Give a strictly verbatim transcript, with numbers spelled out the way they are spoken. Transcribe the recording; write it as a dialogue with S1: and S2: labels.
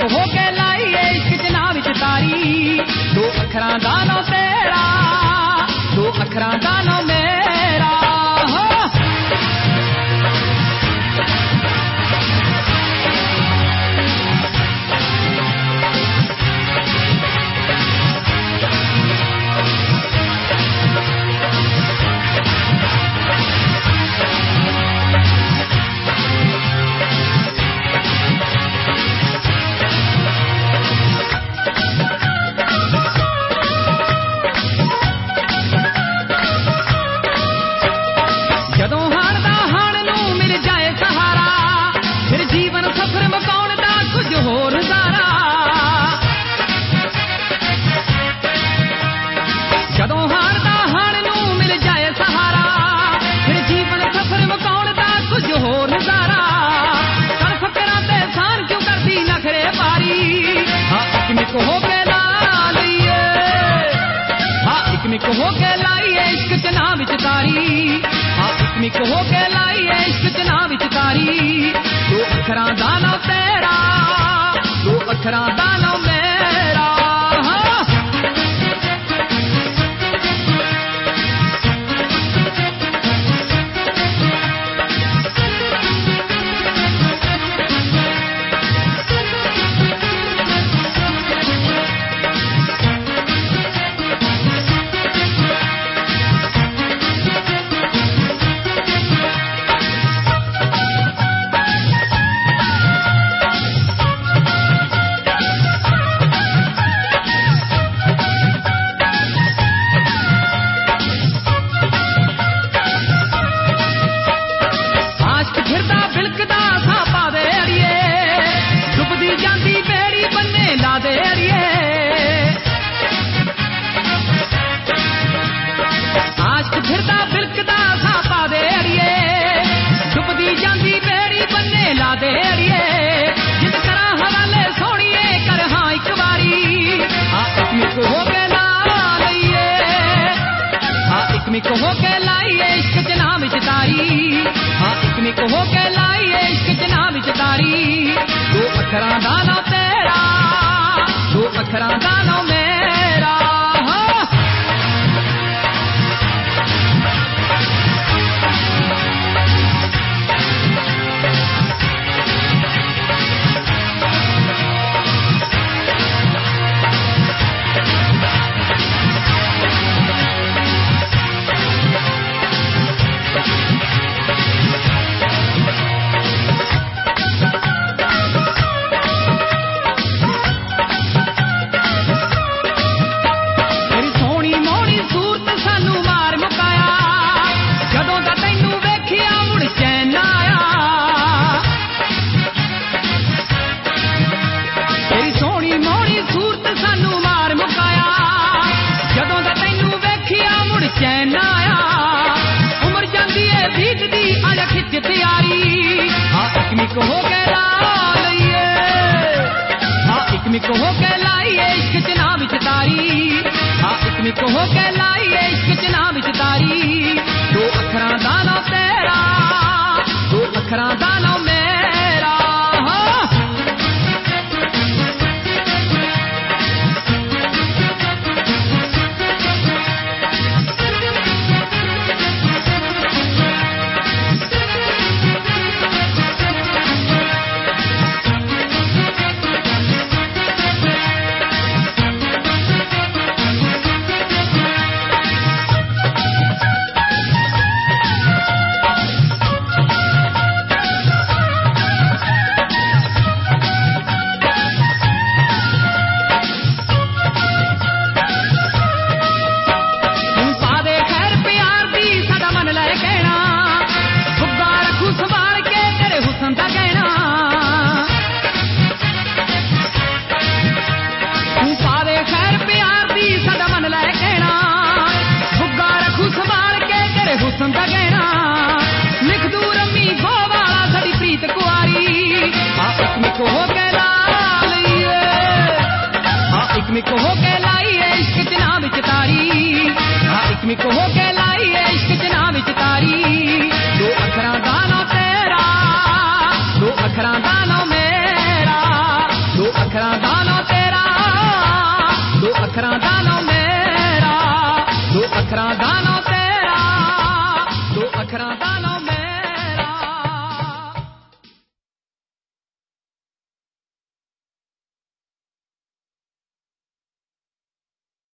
S1: हो के लाइए इश्क जना विच तारी दो अखरां दा नां तेरा दो अखरां दा नां मेरा हो के लाइए हाँ इकमिक हो के लाइए इश्क जना विच तारी हाँ इकमिक हो के लाइए इश्क जना विच तारी दो अखरां दा नां तेरा दो अखरां दा नां मेरा इकमिक हो के लाइए इश्क जना विच तारी हाँ इकमिक हो के लाइए इश्क जना विच तारी दो अखरां दा नां तेरा दो अखरां दा नां मेरा इकमिक हो के लाइए हाँ इकमिक हो के लाइए इश्क जना विच तारी हाँ इकमिक हो के लाइए इश्क जना विच तारी दो अखरां दा नां तेरा दो अखरां दा नां मेरा इकमिक हो के लाइए इश्क जना विच तारी हाँ इकमिक हो के लाइए इश्क जना विच तारी दो अखरां दा नां तेरा दो अखरां दा नां मेरा दो अखरां ਅੱਖਰਾਂ ਦਾ